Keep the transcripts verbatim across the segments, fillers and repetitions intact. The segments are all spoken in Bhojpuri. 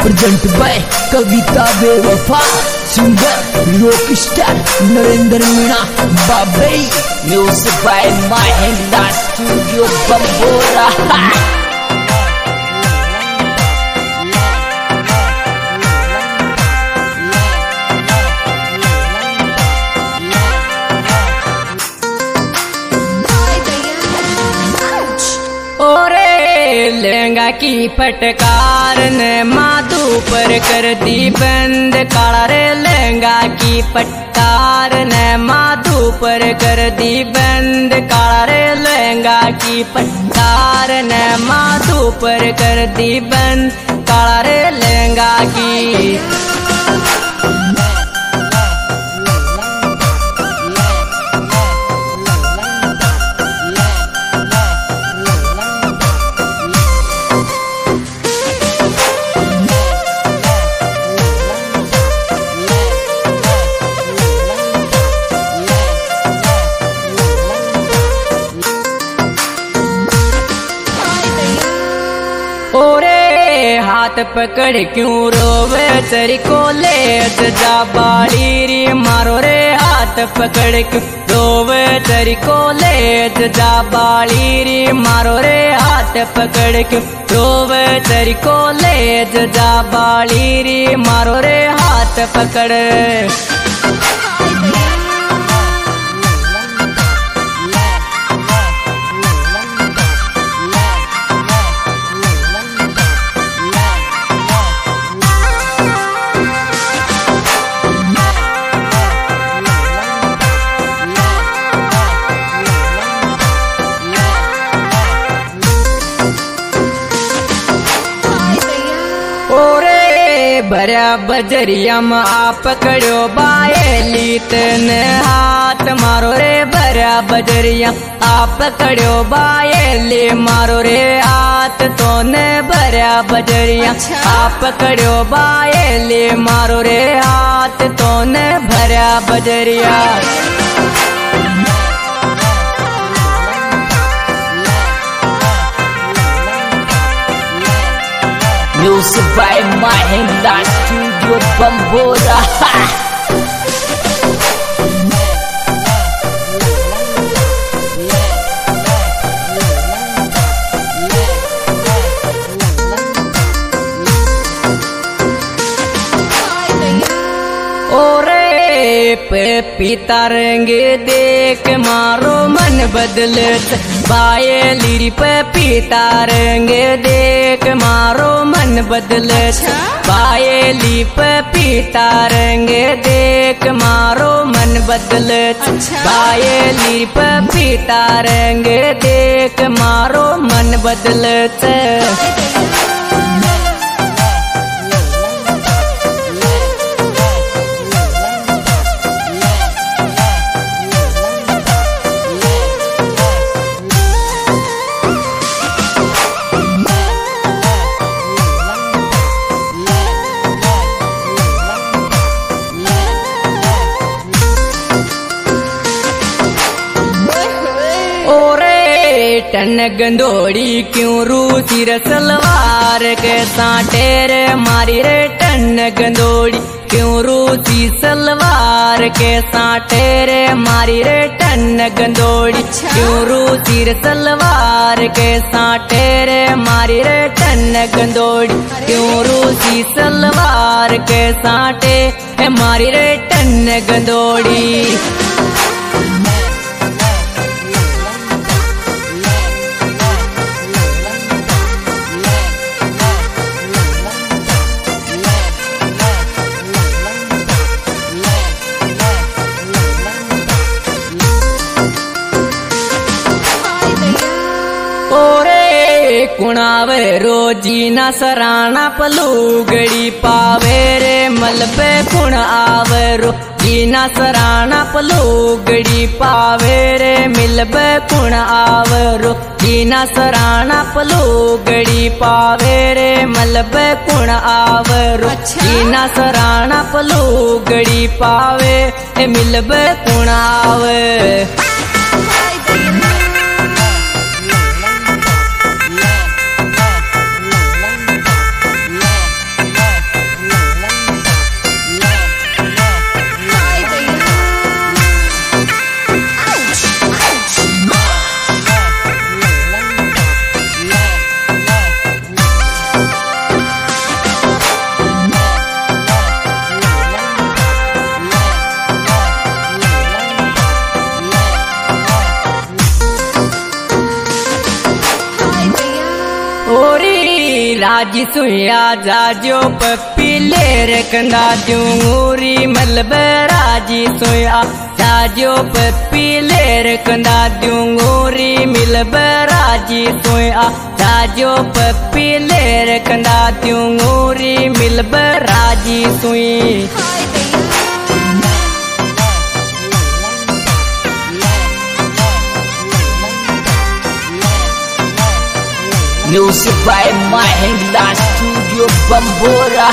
प्रेजेंट बाय कविता बेवफा, singer rock star Narendra Meena बाबे, music by Mahendra studio Bambora. Lehenga की फटकार ने माधु पर कर दी बंद, काला रे लहंगा की फटकार ने माधु पर कर दी बंद, काला रे लहंगा की फटकार ने माधु पर कर दी बंद, काला रे लहंगा की। हाथ पकड़ क्यों रोवे तेरी को ले जा बाड़ी री मारो रे, हाथ पकड़ क्यों रोवे तेरी को ले जा बाड़ी री मारो रे, हाथ पकड़ क्यों रोवे तेरी को ले जा बाड़ी री मारो रे, हाथ पकड़। भरा बजरिया में आप पकड़ो बायली तने हाथ मारो रे, भरा बजरिया आप पकड़ो बायली मारो रे हाथ तो ने, भरा बजरिया आप पकड़ो बायली मारो रे हाथ तो ने, भरा बजरिया। Music by Mahendra studio Bambora. पे पीता रंग देख मारो मन बदलत, बायली पे पीता रंग देख मारो मन बदलत, बायली पे पीता रंग देख मारो मन बदलत, बायली पे पीता रंग देख मारो मन बदलत। टन गंदोड़ी क्यों रूसी रे सलवार के सांटे रे मारी रे, टन गंदोड़ी क्यों रूसी सलवार के सांटे रे मारी रे, टन गंदोड़ी क्यों रूसी रे सलवार के सांटे रे मारी रे, टन गंदोड़ी क्यों रूसी सलवार के सांटे मारी रे, टन गंदोड़ी। कुणावे रोजी ना सराना पलूगड़ी पावे रे, मल पे कुण आवे रोजी ना सराना पलूगड़ी पावे रे, मिल पे कुण आवे रोजी ना सराना पलूगड़ी पावे रे, मल पे कुण आवे रोजी ना सराना पलूगड़ी पावे, मिल पे कुण आवे। राजी सुया जाजो पप्पी लेर कंदा दूंगूरी मलब राजी सुया जाजो पप्पी लेर कंदा दूंगूरी मिलब राजी सुया जाजो पप्पी लेर कंदा दूंगूरी मिलब राजी सुई Music by Mahindra Studio Bambora.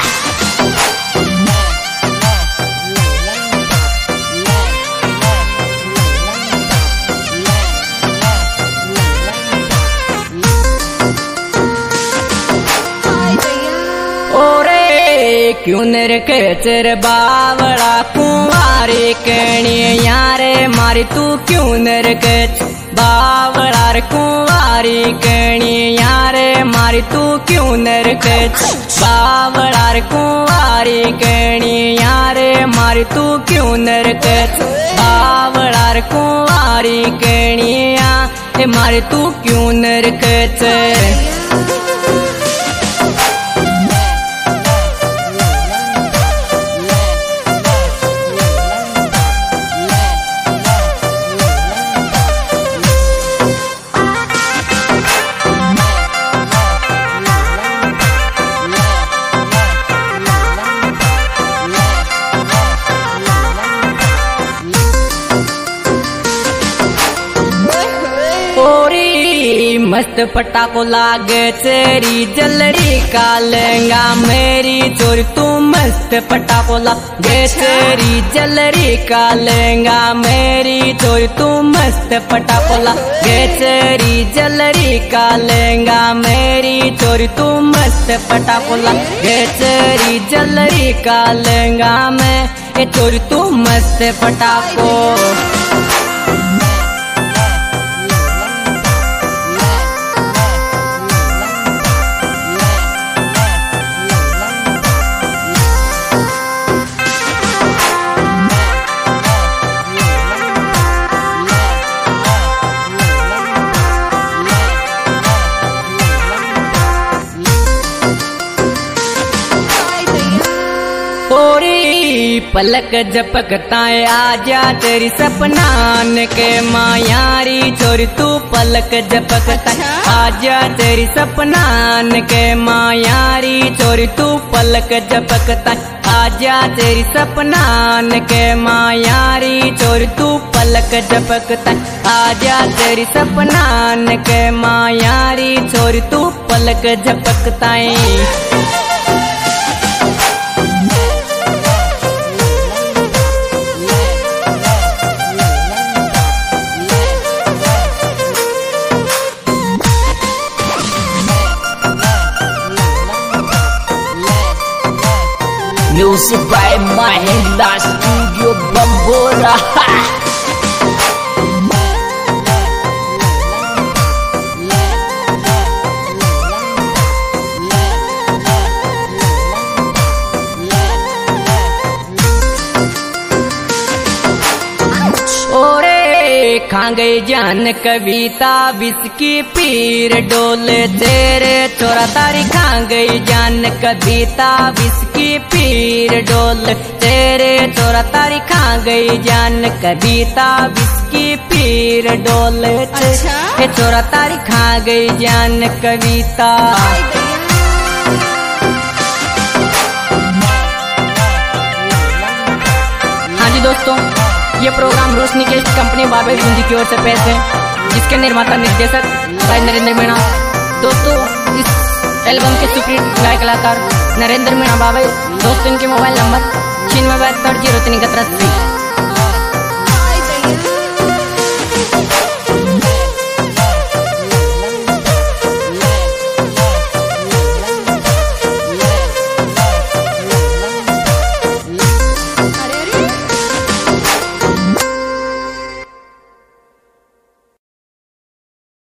क्यों नरके चर बावड़ा कुंवारी कणी यारे मारी तू क्यों नरके बावड़ा कुंवारी कणी यारे मारी तू क्यों नरके बावड़ा कुंवारी कणी यारे मारी तू क्यों नरके बावड़ा कुंवारी कणी या मारी तू क्यों नरके मस्त पटाको लागे चेरी जलरी का लहंगा मेरी चोरी तू मस्त पटाको लागे चेरी जलरी का लहंगा मेरी चोरी तू मस्त पटाको लागे चेरी जलरी का लहंगा मेरी चोरी तू मस्त पटाको लागे चेरी जलरी का लहंगा में ये चोरी तू मस्त पटाको पलक झपकताए आजा तेरी सपनान के मायारी चोरी तू पलक झपकताए आजा तेरी सपनान के मायारी चोरी तू पलक झपकताए आजा तेरी सपनान के मायारी चोरी तू पलक झपकताए आजा तेरी सपनान के मायारी चोरी तू पलक झपकताए Music by Mahindra Studio Bambora. खा गई जान कविता बिस्की पीर डोले तेरे चोरा तारी खा गई जान कविता बिस्की पीर डोले तेरे चोरा तारी खा गई जान कविता बिस्की पीर डोले तेरे चोरा तारी खा गई जान कविता हाँ जी दोस्तों, ये प्रोग्राम रोशनी के कंपनी बाबे बूंदी की ओर से पेश है, जिसके निर्माता निर्देशक भाई नरेंद्र मीणा। दोस्तों, इस एल्बम के सुपरहिट गायक कलाकार नरेंद्र मीणा बाबे। दोस्तों, इनके मोबाइल नंबर छियानवे बहत्तर जीरो तीन इकहत्तर